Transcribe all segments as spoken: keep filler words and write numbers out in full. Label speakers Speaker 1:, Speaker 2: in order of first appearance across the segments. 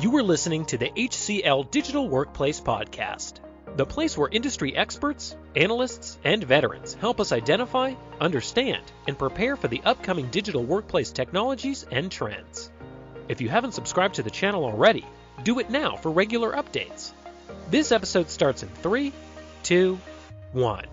Speaker 1: You are listening to the H C L Digital Workplace Podcast, the place where industry experts, analysts, and veterans help us identify, understand, and prepare for the upcoming digital workplace technologies and trends. If you haven't subscribed to the channel already, do it now for regular updates. This episode starts in three, two, one.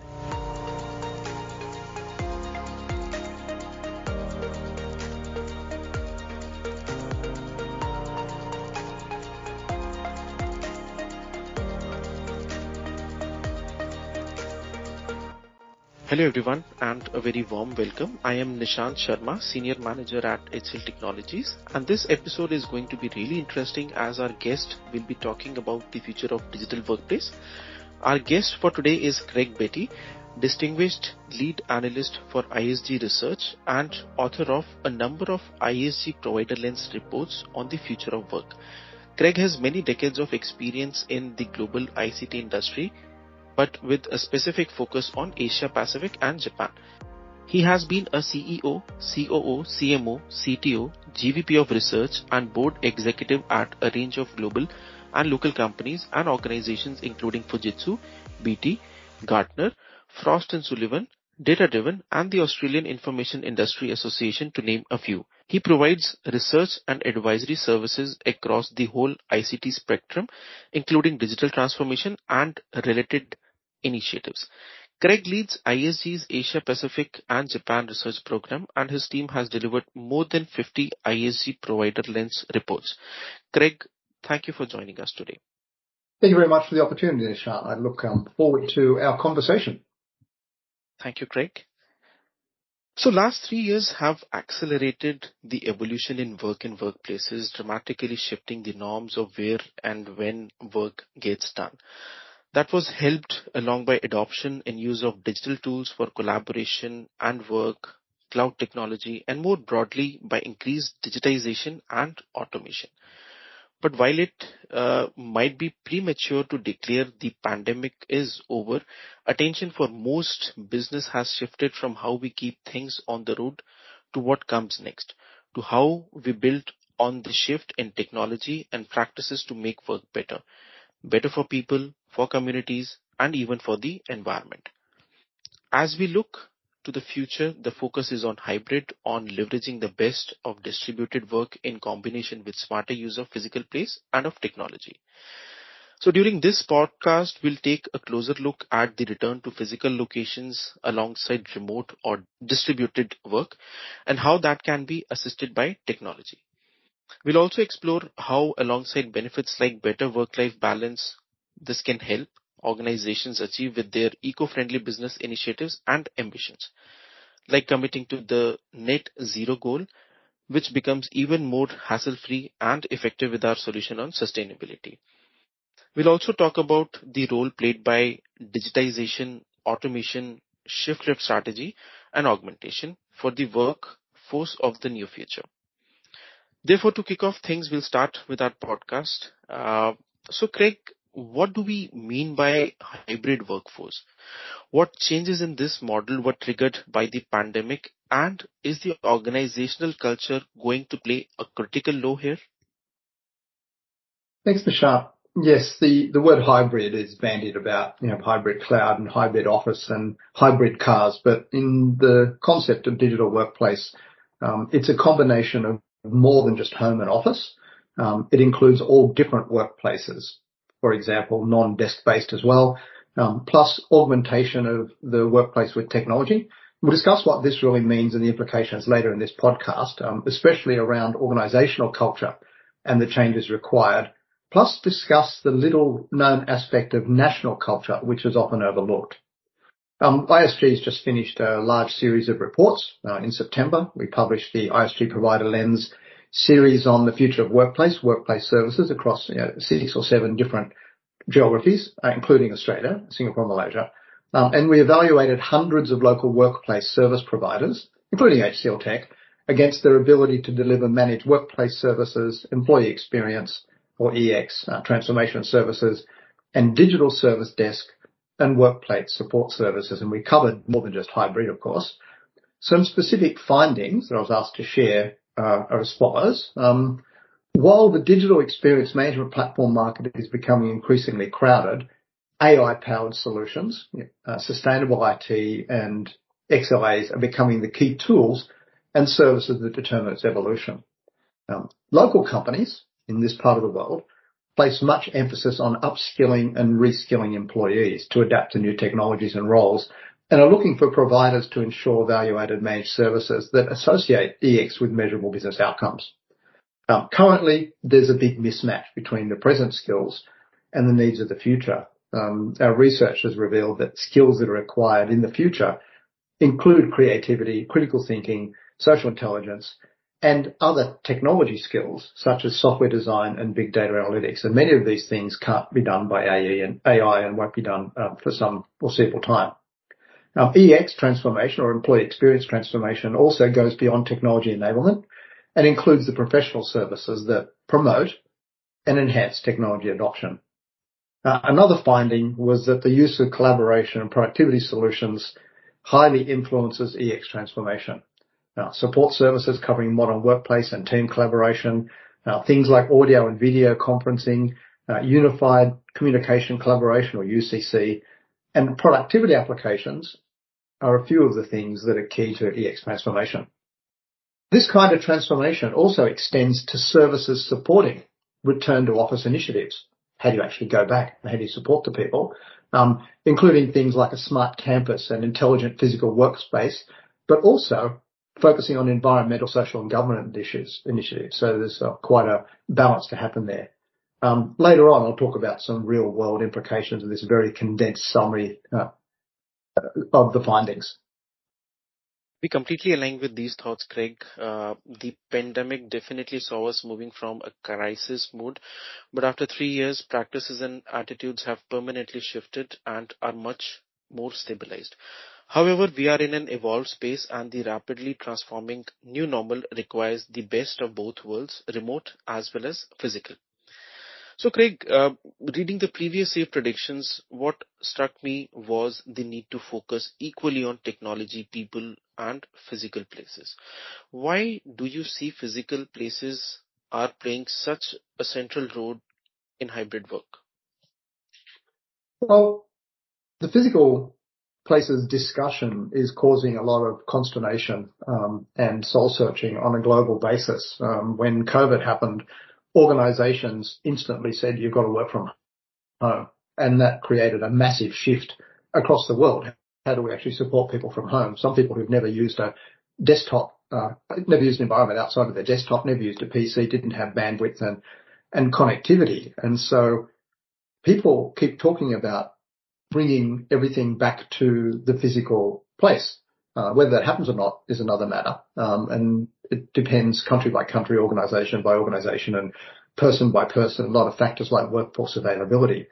Speaker 2: Hello everyone and a very warm welcome. I am Nishant Sharma, Senior Manager at H C L Technologies, and this episode is going to be really interesting as our guest will be talking about the future of digital workplace. Our guest for today is Craig Beattie, Distinguished Lead Analyst for I S G Research and author of a number of I S G Provider Lens reports on the future of work. Craig has many decades of experience in the global I C T industry, but with a specific focus on Asia Pacific and Japan. He has been a C E O, C O O, C M O, C T O, G V P of Research and Board Executive at a range of global and local companies and organizations including Fujitsu, B T, Gartner, Frost and Sullivan, Data Driven and the Australian Information Industry Association, to name a few. He provides research and advisory services across the whole I C T spectrum, including digital transformation and related initiatives. Craig leads I S G's Asia Pacific and Japan research program, and his team has delivered more than fifty I S G Provider Lens reports. Craig, thank you for joining us today.
Speaker 3: Thank you very much for the opportunity, Nishant. I look um, forward to our conversation.
Speaker 2: Thank you, Craig. So last three years have accelerated the evolution in work and workplaces, dramatically shifting the norms of where and when work gets done. That was helped along by adoption and use of digital tools for collaboration and work, cloud technology, and more broadly by increased digitization and automation. But while it uh, might be premature to declare the pandemic is over, attention for most business has shifted from how we keep things on the road to what comes next, to how we build on the shift in technology and practices to make work better, better for people, for communities, and even for the environment. As we look to the future, the focus is on hybrid, on leveraging the best of distributed work in combination with smarter use of physical place and of technology. So during this podcast, we'll take a closer look at the return to physical locations alongside remote or distributed work and how that can be assisted by technology. We'll also explore how, alongside benefits like better work-life balance, this can help organizations achieve with their eco-friendly business initiatives and ambitions, like committing to the net zero goal, which becomes even more hassle-free and effective with our solution on sustainability. We'll also talk about the role played by digitization, automation, shift-left strategy, and augmentation for the workforce of the near future. Therefore, to kick off things, we'll start with our podcast. Uh, so, Craig, what do we mean by hybrid workforce? What changes in this model were triggered by the pandemic, and is the organizational culture going to play a critical role here?
Speaker 3: Thanks, Nishant. Yes, the, the word hybrid is bandied about, you know, hybrid cloud and hybrid office and hybrid cars, but in the concept of digital workplace, um, it's a combination of more than just home and office. Um, it includes all different workplaces. For example, non-desk based as well, um, plus augmentation of the workplace with technology. We'll discuss what this really means and the implications later in this podcast, um, especially around organizational culture and the changes required, plus discuss the little known aspect of national culture, which is often overlooked. Um, I S G has just finished a large series of reports. Uh, in September, we published the I S G Provider Lens series on the future of workplace, workplace services across you know, six or seven different geographies, uh, including Australia, Singapore, Malaysia. Um, and we evaluated hundreds of local workplace service providers, including H C L Tech, against their ability to deliver managed workplace services, employee experience, or E X, uh, transformation services, and digital service desk and workplace support services. And we covered more than just hybrid, of course. Some specific findings that I was asked to share uh, are as follows. Um, While the digital experience management platform market is becoming increasingly crowded, A I-powered solutions, uh, sustainable I T and X L As are becoming the key tools and services that determine its evolution. Um, local companies in this part of the world place much emphasis on upskilling and reskilling employees to adapt to new technologies and roles, and are looking for providers to ensure value-added managed services that associate E X with measurable business outcomes. Um, currently, there's a big mismatch between the present skills and the needs of the future. Um, our research has revealed that skills that are required in the future include creativity, critical thinking, social intelligence, and other technology skills such as software design and big data analytics. And many of these things can't be done by A E and A I and won't be done uh, for some foreseeable time. Um, E X transformation, or employee experience transformation, also goes beyond technology enablement and includes the professional services that promote and enhance technology adoption. Uh, another finding was that the use of collaboration and productivity solutions highly influences E X transformation. Uh, support services covering modern workplace and team collaboration, uh, things like audio and video conferencing, uh, unified communication collaboration, or U C C, and productivity applications are a few of the things that are key to E X transformation. This kind of transformation also extends to services supporting return to office initiatives. How do you actually go back? How do you support the people? Um, including things like a smart campus and intelligent physical workspace, but also focusing on environmental, social and governance issues, initiatives. So there's uh, quite a balance to happen there. Um, later on, I'll talk about some real world implications of this very condensed summary uh, of the findings.
Speaker 2: We completely align with these thoughts, Craig. Uh, the pandemic definitely saw us moving from a crisis mode, but after three years, practices and attitudes have permanently shifted and are much more stabilized. However, we are in an evolved space, and the rapidly transforming new normal requires the best of both worlds, remote as well as physical. So, Craig, uh, reading the previous year predictions, what struck me was the need to focus equally on technology, people, and physical places. Why do you see physical places are playing such a central role in hybrid work?
Speaker 3: Well, the physical places discussion is causing a lot of consternation um, and soul searching on a global basis. Um, when COVID happened, organizations instantly said you've got to work from home, and that created a massive shift across the world. How do we actually support people from home? Some people who've never used a desktop, uh, never used an environment outside of their desktop, never used a P C, didn't have bandwidth and, and connectivity. And so people keep talking about bringing everything back to the physical place. Uh, whether that happens or not is another matter. Um, and it depends country by country, organization by organization, and person by person, a lot of factors like workforce availability.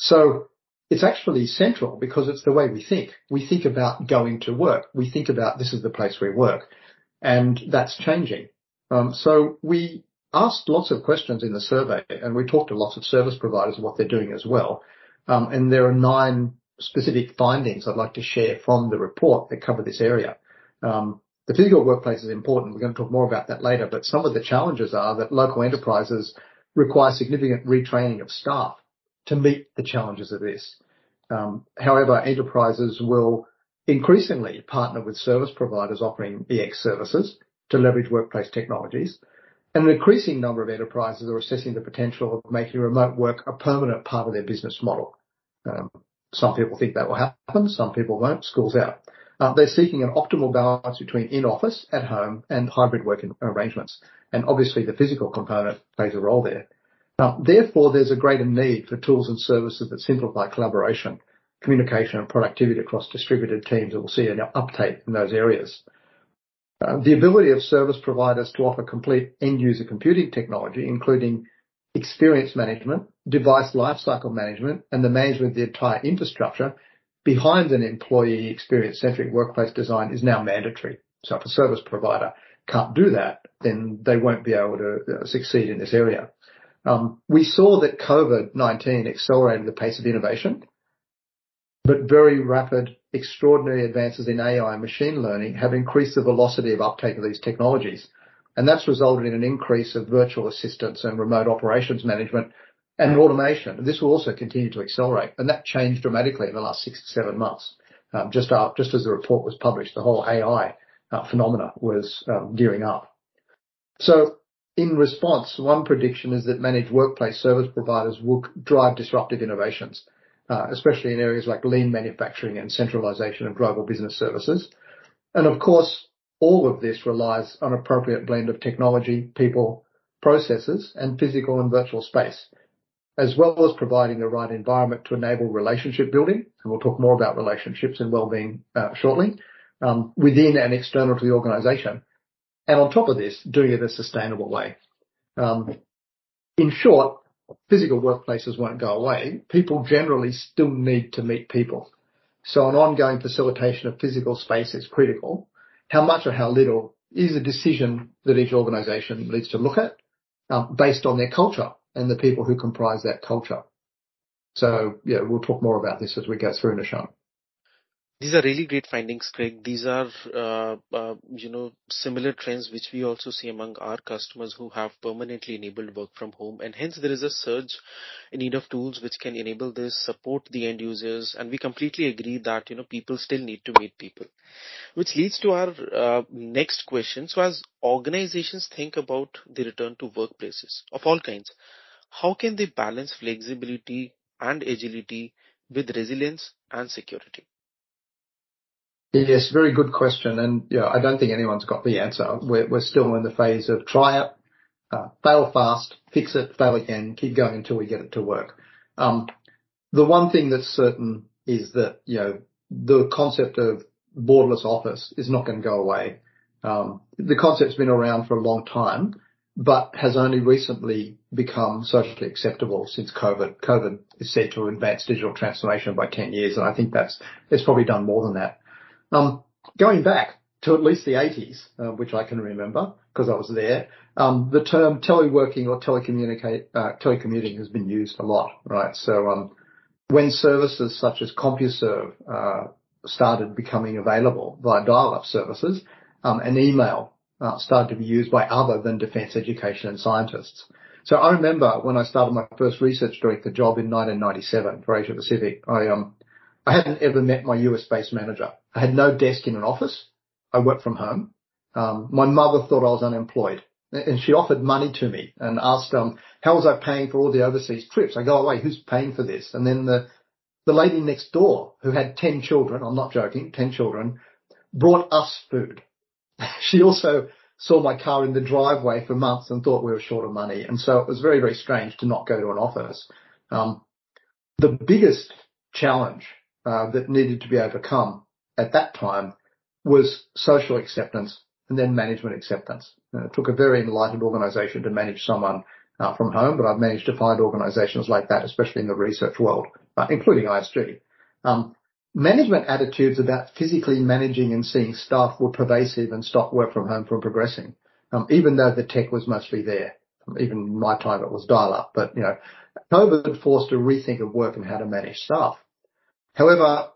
Speaker 3: So it's actually central because it's the way we think. We think about going to work. We think about this is the place we work. And that's changing. Um, so we asked lots of questions in the survey, and we talked to lots of service providers and what they're doing as well. Um, and there are nine specific findings I'd like to share from the report that cover this area. Um, the physical workplace is important. We're going to talk more about that later, but some of the challenges are that local enterprises require significant retraining of staff to meet the challenges of this. Um, however, enterprises will increasingly partner with service providers offering E X services to leverage workplace technologies. And an increasing number of enterprises are assessing the potential of making remote work a permanent part of their business model. Um, some people think that will happen, some people won't, schools out. Uh, they're seeking an optimal balance between in-office, at home, and hybrid working arrangements. And obviously the physical component plays a role there. Uh, therefore, there's a greater need for tools and services that simplify collaboration, communication, and productivity across distributed teams that will see an uptake in those areas. Uh, the ability of service providers to offer complete end-user computing technology, including experience management, device lifecycle management, and the management of the entire infrastructure behind an employee experience-centric workplace design is now mandatory. So if a service provider can't do that, then they won't be able to uh, succeed in this area. Um, we saw that COVID nineteen accelerated the pace of innovation, but very rapid, extraordinary advances in A I and machine learning have increased the velocity of uptake of these technologies. And that's resulted in an increase of virtual assistants and remote operations management and automation. This will also continue to accelerate. And that changed dramatically in the last six to seven months. Um, just, after, just as the report was published, the whole A I uh, phenomena was um, gearing up. So in response, one prediction is that managed workplace service providers will drive disruptive innovations, uh, especially in areas like lean manufacturing and centralization of global business services. And of course, all of this relies on an appropriate blend of technology, people, processes, and physical and virtual space, as well as providing the right environment to enable relationship building. And we'll talk more about relationships and well-being uh, shortly, um, within and external to the organization. And on top of this, doing it in a sustainable way. Um, in short, physical workplaces won't go away. People generally still need to meet people. So an ongoing facilitation of physical space is critical. How much or how little is a decision that each organization needs to look at um, based on their culture and the people who comprise that culture. So, yeah, we'll talk more about this as we go through, Nishant.
Speaker 2: These are really great findings, Craig. These are, uh, uh, you know, similar trends which we also see among our customers who have permanently enabled work from home. And hence there is a surge in need of tools which can enable this, support the end users. And we completely agree that, you know, people still need to meet people. Which leads to our uh, next question. So as organizations think about the return to workplaces of all kinds, how can they balance flexibility and agility with resilience and security?
Speaker 3: Yes, very good question. And yeah, I don't think anyone's got the answer. We're, we're still in the phase of try it, uh, fail fast, fix it, fail again, keep going until we get it to work. Um, the one thing that's certain is that, you know, the concept of borderless office is not going to go away. Um, the concept's been around for a long time, but has only recently become socially acceptable since COVID. COVID is said to advance digital transformation by ten years, and I think that's, it's probably done more than that. Um, going back to at least the eighties, uh, which I can remember because I was there, um, the term teleworking or telecommunicate, uh, telecommuting has been used a lot, right? So, um, when services such as CompuServe, uh, started becoming available via dial-up services, um, and email, uh, started to be used by other than defense education and scientists. So I remember when I started my first research director job in nineteen ninety-seven for Asia Pacific, I, um, I hadn't ever met my U S-based manager. I had no desk in an office. I worked from home. Um, my mother thought I was unemployed, and she offered money to me and asked, um, how was I paying for all the overseas trips? I go away, who's paying for this? And then the, the lady next door who had ten children, I'm not joking, ten children, brought us food. She also saw my car in the driveway for months and thought we were short of money. And so it was very, very strange to not go to an office. Um, the biggest challenge Uh, that needed to be overcome at that time was social acceptance and then management acceptance. Uh, it took a very enlightened organization to manage someone uh, from home, but I've managed to find organizations like that, especially in the research world, uh, including I S G. Um, management attitudes about physically managing and seeing staff were pervasive and stopped work from home from progressing, um, even though the tech was mostly there. Even in my time it was dial-up, but, you know, COVID forced a rethink of work and how to manage staff. However,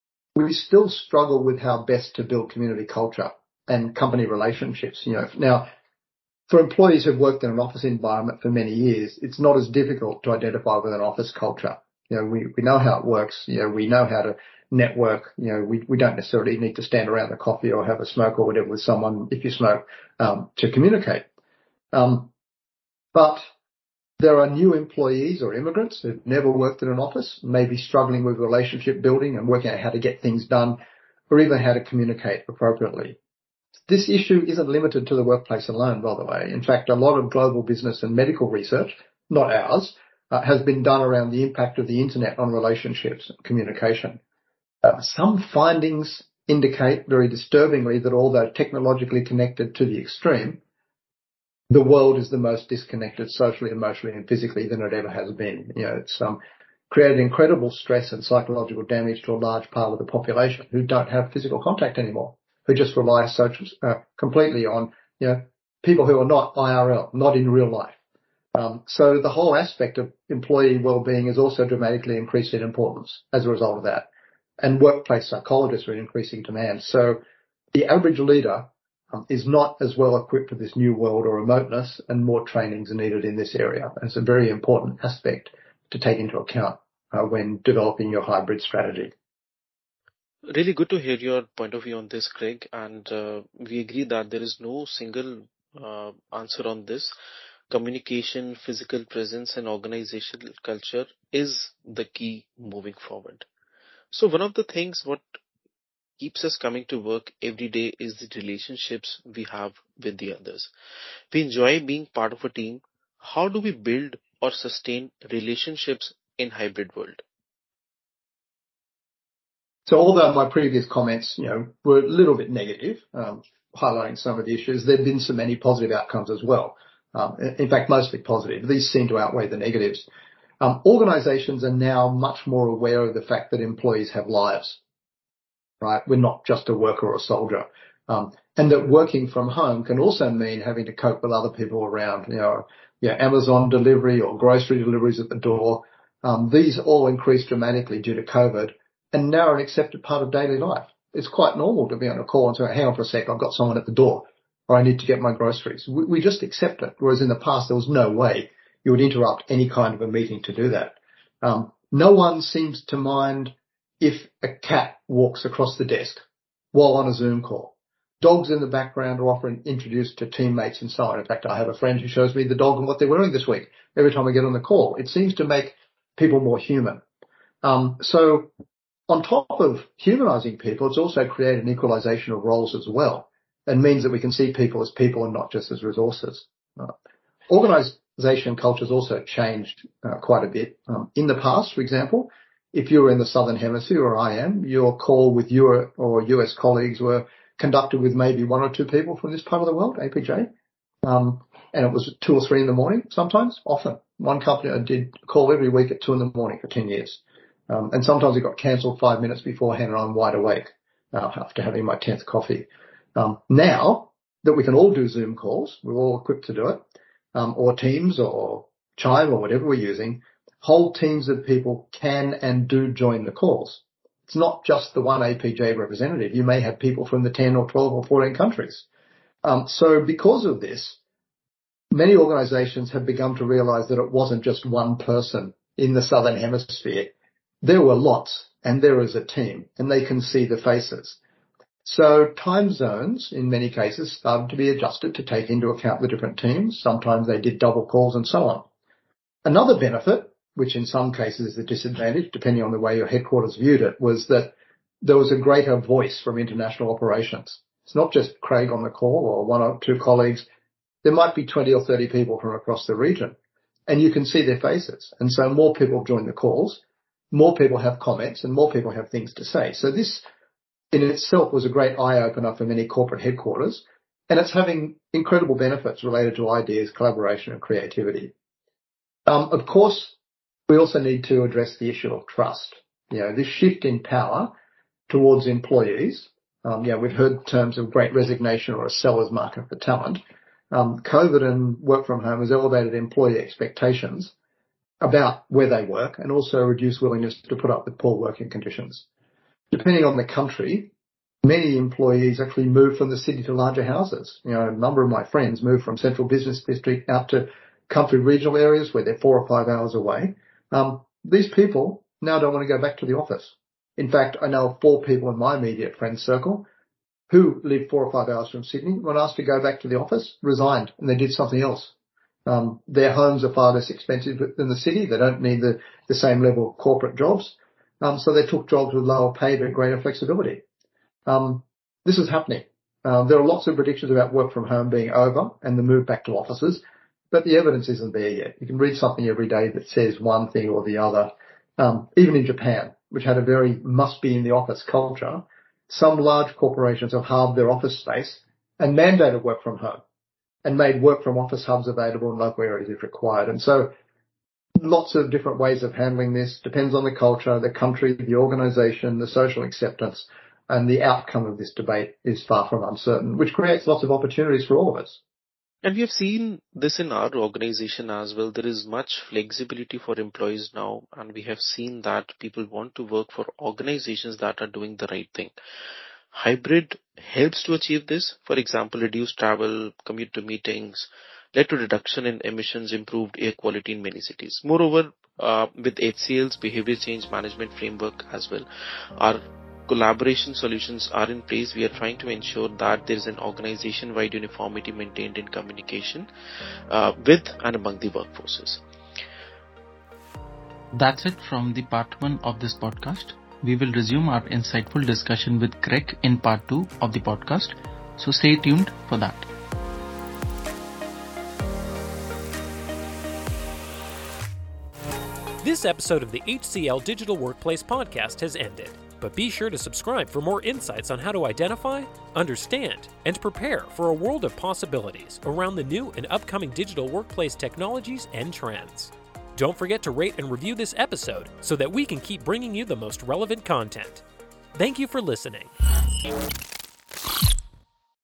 Speaker 3: we still struggle with how best to build community culture and company relationships. You know, now, for employees who've worked in an office environment for many years, it's not as difficult to identify with an office culture. You know, we, we know how it works. You know, we know how to network. You know, we, we don't necessarily need to stand around a coffee or have a smoke or whatever with someone if you smoke, um, to communicate. Um, but there are new employees or immigrants who've never worked in an office, maybe struggling with relationship building and working out how to get things done or even how to communicate appropriately. This issue isn't limited to the workplace alone, by the way. In fact, a lot of global business and medical research, not ours, uh, has been done around the impact of the internet on relationships and communication. Uh, some findings indicate very disturbingly that although technologically connected to the extreme, the world is the most disconnected socially, emotionally, and physically than it ever has been. You know, it's um, created incredible stress and psychological damage to a large part of the population who don't have physical contact anymore, who just rely social, uh, completely on, you know, people who are not I R L, not in real life. Um, so the whole aspect of employee well-being is also dramatically increased in importance as a result of that. And workplace psychologists are in increasing demand. So the average leader um, is not as well equipped for this new world or remoteness, and more trainings are needed in this area. And it's a very important aspect to take into account uh, when developing your hybrid strategy.
Speaker 2: Really good to hear your point of view on this, Craig. And uh, we agree that there is no single uh, answer on this. Communication, physical presence, and organizational culture is the key moving forward. So one of the things what keeps us coming to work every day is the relationships we have with the others. We enjoy being part of a team. How do we build or sustain relationships in hybrid world?
Speaker 3: So although my previous comments, you know, were a little bit negative, um, highlighting some of the issues, there have been some many positive outcomes as well. Um, in fact, mostly positive. These seem to outweigh the negatives. Um, organizations are now much more aware of the fact that employees have lives, right? We're not just a worker or a soldier. Um, and that working from home can also mean having to cope with other people around, you know, yeah, Amazon delivery or grocery deliveries at the door. Um, these all increased dramatically due to COVID and now are an accepted part of daily life. It's quite normal to be on a call and say, hang on for a sec, I've got someone at the door, or I need to get my groceries. We, we just accept it. Whereas in the past, there was no way you would interrupt any kind of a meeting to do that. Um, no one seems to mind if a cat walks across the desk while on a Zoom call. Dogs in the background are often introduced to teammates and so on. In fact, I have a friend who shows me the dog and what they're wearing this week every time I get on the call. It seems to make people more human. Um, so on top of humanizing people, it's also created an equalization of roles as well, and means that we can see people as people and not just as resources. Uh, organization culture has also changed uh, quite a bit. Um, in the past, for example, if you were in the Southern Hemisphere, or I am, your call with your or U S colleagues were conducted with maybe one or two people from this part of the world, A P J. Um, and it was two or three in the morning sometimes, often. One company I did call every week at two in the morning for ten years. Um, and sometimes it got cancelled five minutes beforehand and I'm wide awake uh, after having my tenth coffee. Um, now that we can all do Zoom calls, we're all equipped to do it, um, or Teams or Chime or whatever we're using, whole teams of people can and do join the calls. It's not just the one A P J representative. You may have people from the ten or twelve or fourteen countries. Um, so because of this, many organizations have begun to realize that it wasn't just one person in the Southern Hemisphere. There were lots, and there is a team, and they can see the faces. So time zones, in many cases, started to be adjusted to take into account the different teams. Sometimes they did double calls and so on. Another benefit, which in some cases is a disadvantage, depending on the way your headquarters viewed it, was that there was a greater voice from international operations. It's not just Craig on the call or one or two colleagues. There might be twenty or thirty people from across the region, and you can see their faces. And so more people join the calls. More people have comments and more people have things to say. So this in itself was a great eye-opener for many corporate headquarters, and it's having incredible benefits related to ideas, collaboration and creativity. Um, of course, we also need to address the issue of trust. You know, this shift in power towards employees, um, yeah, we've heard terms of great resignation or a seller's market for talent. Um, COVID and work from home has elevated employee expectations about where they work and also reduce willingness to put up with poor working conditions. Depending on the country, many employees actually move from the city to larger houses. You know, a number of my friends move from central business district out to country regional areas where they're four or five hours away. Um, these people now don't want to go back to the office. In fact, I know four people in my immediate friend circle who live four or five hours from Sydney, when asked to go back to the office, resigned and they did something else. Um, their homes are far less expensive than the city. They don't need the, the same level of corporate jobs. Um, so they took jobs with lower pay but greater flexibility. Um, this is happening. Uh, there are lots of predictions about work from home being over and the move back to offices, but the evidence isn't there yet. You can read something every day that says one thing or the other. Um, even in Japan, which had a very must be in the office culture, some large corporations have halved their office space and mandated work from home, and made work from office hubs available in local areas if required. And so lots of different ways of handling this. Depends on the culture, the country, the organization, the social acceptance, and the outcome of this debate is far from uncertain, which creates lots of opportunities for all of us.
Speaker 2: And we have seen this in our organization as well. There is much flexibility for employees now, and we have seen that people want to work for organizations that are doing the right thing. Hybrid helps to achieve this. For example, reduced travel, commute to meetings, led to reduction in emissions, improved air quality in many cities. Moreover, uh, with H C L's behavior change management framework as well, our collaboration solutions are in place. We are trying to ensure that there is an organization-wide uniformity maintained in communication uh, with and among the workforces.
Speaker 4: That's it from the part one of this podcast. We will resume our insightful discussion with Craig in part two of the podcast. So stay tuned for that.
Speaker 1: This episode of the H C L Digital Workplace Podcast has ended, but be sure to subscribe for more insights on how to identify, understand, and prepare for a world of possibilities around the new and upcoming digital workplace technologies and trends. Don't forget to rate and review this episode so that we can keep bringing you the most relevant content. Thank you for listening.